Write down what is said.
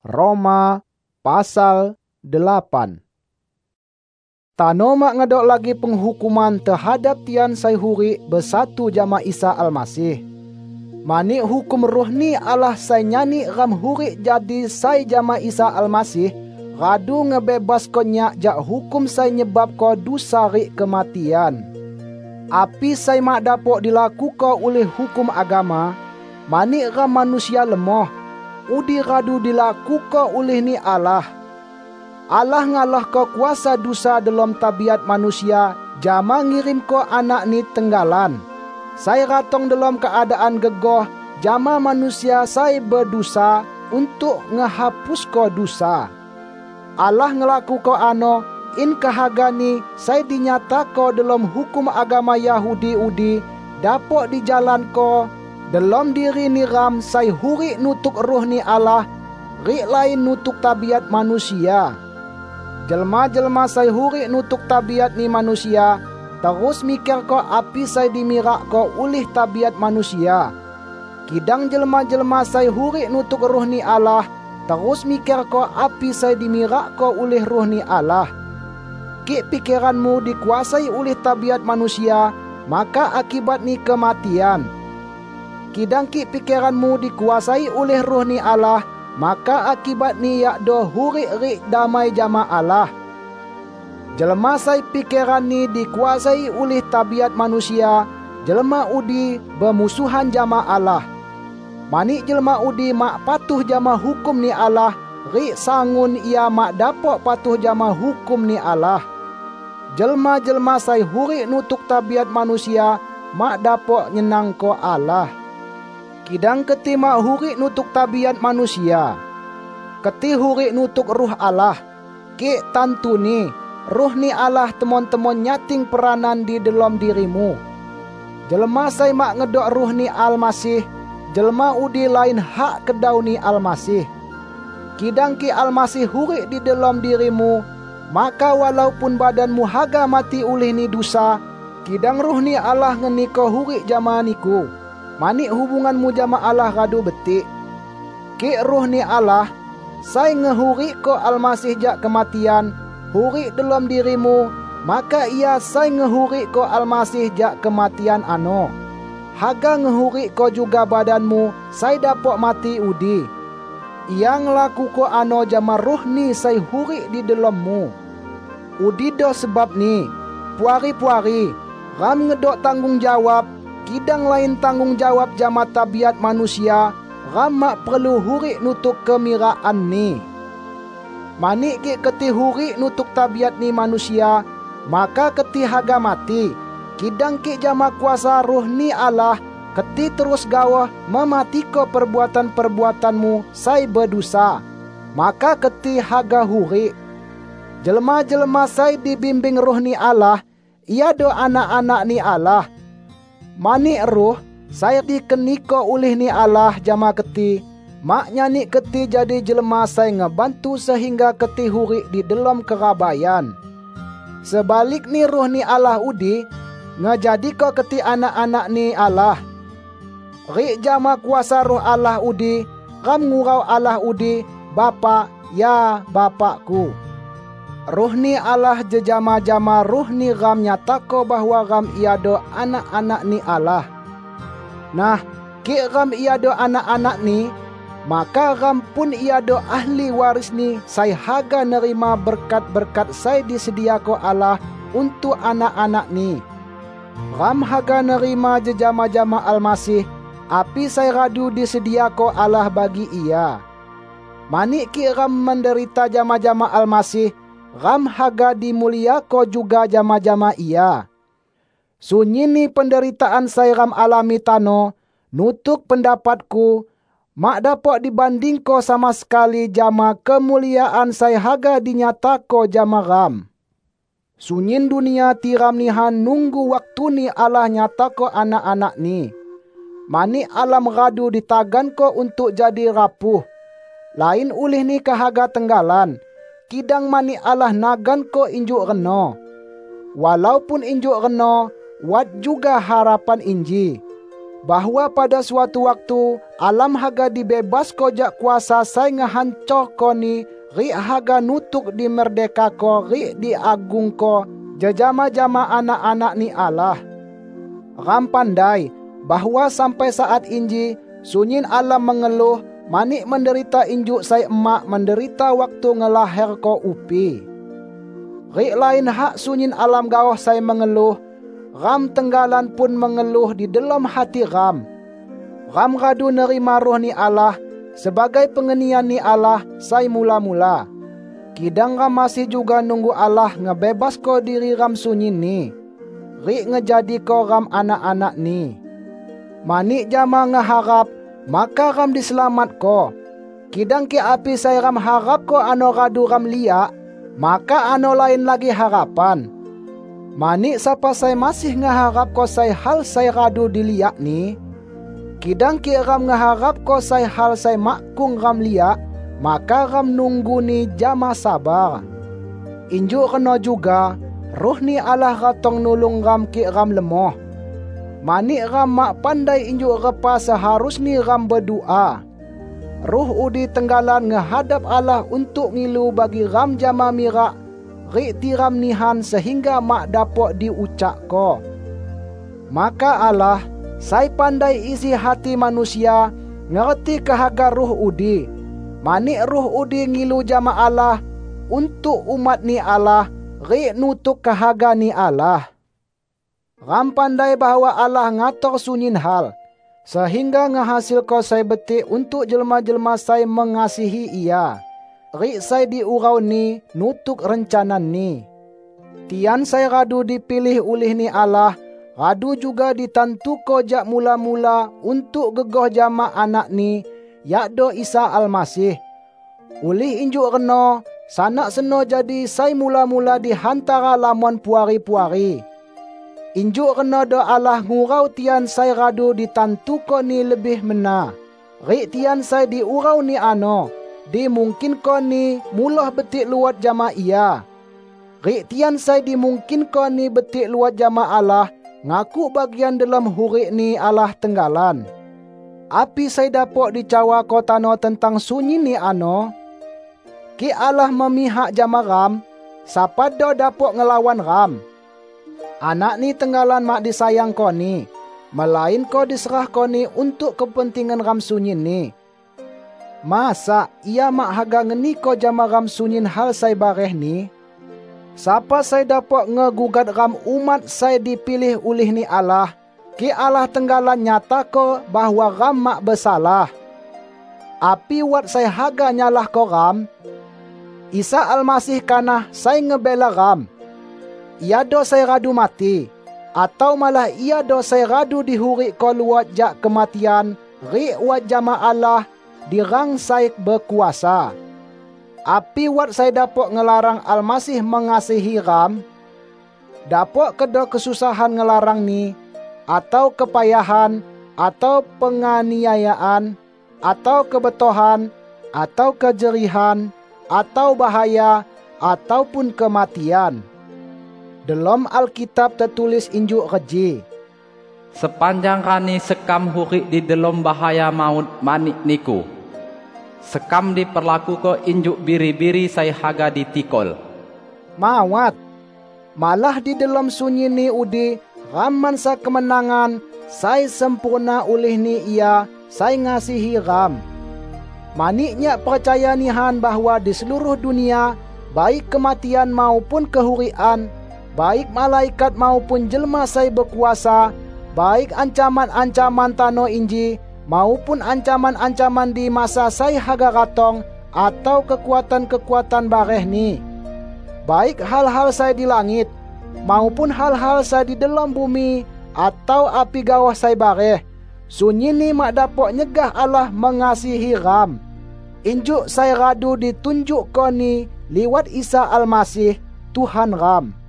Roma pasal 8. Tano mak ngedok lagi penghukuman terhadap tian sai huri bersatu jama Isa Almasih. Mani hukum roh ni Allah sai nyani ram huri jadi sai jama Isa Almasih, radu ngebebas ko nyak jak hukum sai nyebab ko dosa ri kematian. Api sai mak dapok dilaku ko oleh hukum agama, mani ram manusia lemoh, udi radu dilaku ko oleh ni Allah. Allah ngalah ko kuasa dosa dalam tabiat manusia, jama ngirim ko anak ni tenggalan. Saya ratong dalam keadaan gegoh, jama manusia saya berdosa untuk ngehapus ko dosa. Allah ngelaku ko ano, in kahagani saya dinyata ko dalam hukum agama Yahudi udi, dapok dijalan ko dalam diri ni ram saya huri nutuk roh ni Allah, ri lain nutuk tabiat manusia. Jelma-jelma saya huri nutuk tabiat ni manusia, terus mikir ko api saya dimirak ko oleh tabiat manusia. Kidang jelma-jelma saya huri nutuk roh ni Allah, terus mikir ko api saya dimirak ko oleh roh ni Allah. Kik pikiranmu dikuasai oleh tabiat manusia, maka akibat ni kematian. Kidang kik pikiranmu dikuasai oleh roh ni Allah, maka akibat ni yakdo huri-ri damai jama Allah. Jelma sai pikiran ni dikuasai oleh tabiat manusia, jelma udi bermusuhan jama Allah. Mani jelma udi mak patuh jama hukum ni Allah, ri sangun ia mak dapok patuh jama hukum ni Allah. Jelma-jelma sai huri nutuk tabiat manusia, mak dapok nyenang ko Allah. Kidang keti mak huri nutuk tabiat manusia, keti huri nutuk ruh Allah, kik tantu ni, ruh ni Allah temon-temon nyating peranan di dalam dirimu. Jelma sai mak ngedok ruh ni Almasih, jelma udi lain hak kedau ni Almasih. Kidang ki Almasih huri di dalam dirimu, maka walaupun badanmu haga mati oleh ni dosa, kidang ruh ni Allah ngeni ko huri jama niku. Mani hubunganmu jama Allah radu betik. Ki ruh ni Allah, sai ngehuri ko Almasih jak kematian, huri dalam dirimu, maka ia sai ngehuri ko Almasih jak kematian ano. Haga ngehuri ko juga badanmu, sai dapok mati udi. Ia ngelaku ko ano jama ruh ni sai huri di dalammu. Udi do sebab ni, puari-puari, ram ngedok tanggung jawab, kidang lain tanggung jawab jama tabiat manusia, ram mak perlu huri nutuk kemiraan ni. Mani ki keti huri nutuk tabiat ni manusia, maka keti haga mati. Kidang ki jama kuasa ruh ni Allah, keti terus gawah mematiko perbuatan-perbuatanmu sai berdosa, maka keti haga huri. Jelma-jelma sai dibimbing ruh ni Allah, ia do anak-anak ni Allah. Mani ruh saya dikeniko oleh ni Allah jama keti, maknya ni keti jadi jelma saya ngebantu sehingga keti huri di dalam kerabayan. Sebalik ni ruh ni Allah udi, ngejadi ko keti anak-anak ni Allah. Ri jama kuasa roh Allah udi, ram ngurau Allah udi, Bapa, ya Bapakku. Ruh ni Allah jejama-jama ruh ni ram nyatako bahwa ram iado anak-anak ni Allah. Nah, ki ram iado anak-anak ni, maka ram pun iado ahli waris ni sai haga nerima berkat-berkat sai disediako Allah untuk anak-anak ni. Ram haga nerima jejama-jama Almasih, api sai radu disediako Allah bagi ia. Mani ki ram menderita jama-jama Almasih, ram haga dimulia ko juga jama-jama ia. Sunyi ni penderitaan saya ram alami tano, nutuk pendapatku, mak dapok dibanding ko sama sekali jama kemuliaan saya haga dinyata ko jama ram. Sunyin dunia tiram nihan nunggu waktu ni Allah nyata ko anak-anak ni. Mani alam radu ditagan ko untuk jadi rapuh. Lain ulih ni kahaga tenggalan, kidang mani Allah nagan ko injuk reno. Walaupun injuk reno, wat juga harapan inji. bahwa pada suatu waktu alam haga dibebas ko jak kuasa sai ngahancor ko ni ri haga nutuk di merdeka ko ri di agung ko jajama-jama anak-anak ni Allah. Ram pandai bahwa sampai saat inji sunyin alam mengeluh manik menderita injuk sai emak menderita waktu ngelaher ko upi. Ri lain hak sunyin alam gawah sai mengeluh, ram tenggalan pun mengeluh di dalam hati ram. Ram radu nerima roh ni Allah sebagai pengenian ni Allah sai mula-mula. Kidang ram masih juga nunggu Allah ngebebas ko diri ram sunyin ni. Ri ngejadi ko ram anak-anak ni. Manik jama ngeharap, maka ram diselamat ko. Kidang ki api saya ram harap ko ano radu ram liak, maka ano lain lagi harapan. Manik sapa saya masih ngeharap ko saya hal saya radu diliak ni. Kidang ki ram ngeharap ko saya hal saya makung ram liak, maka ram nunggu ni jama sabar. Injuk kena juga, roh ni Allah ratong nulung ram ki ram lemoh. Manik ram mak pandai injuk repa seharus ni ram berdoa. Roh udi tenggalan ngehadap Allah untuk ngilu bagi ram jama mirak, ri tiram nihan sehingga mak dapok diucak ko. Maka Allah, sai pandai isi hati manusia, ngerti kehaga roh udi. Manik roh udi ngilu jama Allah, untuk umat ni Allah, ri nutuk kehaga ni Allah. Ram pandai bahwa Allah ngatur sunyin hal, sehingga ngehasil ko sai betik untuk jelma-jelma sai mengasihi ia. Ri sai diurau ni nutuk rencanan ni. Tian sai radu dipilih oleh ni Allah, radu juga ditantu ko jak mula-mula untuk gegoh jama anak ni, yakdo Isa Almasih. Oleh injuk reno, sanak seno jadi sai mula-mula di hantara lamuan puari-puari. Injuk reno do Allah ngurau tian sai radu ditantu ko ni lebih mena. Ri tian sai diurau ni ano, dimungkin ko ni mulah betik luat jama ia. Ri tian sai dimungkin ko ni betik luat jama Allah, ngaku bagian dalam hurik ni Allah tenggalan. Api sai dapok dicawa ko tano tentang sunyi ni ano? Ki Allah memihak jama ram, sapa do dapok ngelawan ram. Anak ni tenggalan mak disayang ko ni, melain ko diserah ko ni untuk kepentingan ram sunyin ni. Masa ia mak haga ngeni ko jama ram sunyin hal sai bareh ni? Sapa sai dapok ngegugat ram umat sai dipilih oleh ni Allah, ki Allah tenggalan nyata ko bahwa ram mak bersalah. Api wat sai haga nyalah ko ram? Isa Almasih kanah sai ngebela ram. Ia do sai radu mati, atau malah ia do sai radu dihurik ko luat jak kematian, ri wat jama Allah dirang sai berkuasa. Api wat sai dapok ngelarang Almasih mengasihi ram? Dapok kedo kesusahan ngelarang ni, atau kepayahan, atau penganiayaan, atau kebetohan, atau kejerihan, atau bahaya, ataupun kematian. Dalam Alkitab tertulis injuk reji, sepanjang kani sekam hurik di dalam bahaya maut manik niku. Sekam diperlaku ko injuk biri-biri sai haga ditikol. Mawat, malah di dalam sunyi ni udi, raman sa kemenangan, sai sempurna oleh ni ia, sai ngasihi ram. Maniknya percaya nihan bahwa di seluruh dunia, baik kematian maupun kehurian, baik malaikat maupun jelma sai berkuasa, baik ancaman-ancaman tano inji, maupun ancaman-ancaman di masa sai haga ratong, atau kekuatan-kekuatan bareh ni. Baik hal-hal sai di langit, maupun hal-hal sai di dalam bumi, atau api gawah sai bareh, sunyi ni mak dapok nyegah Allah mengasihi ram. Injuk sai radu ditunjuk ko ni liwat Isa Almasih, Tuhan ram.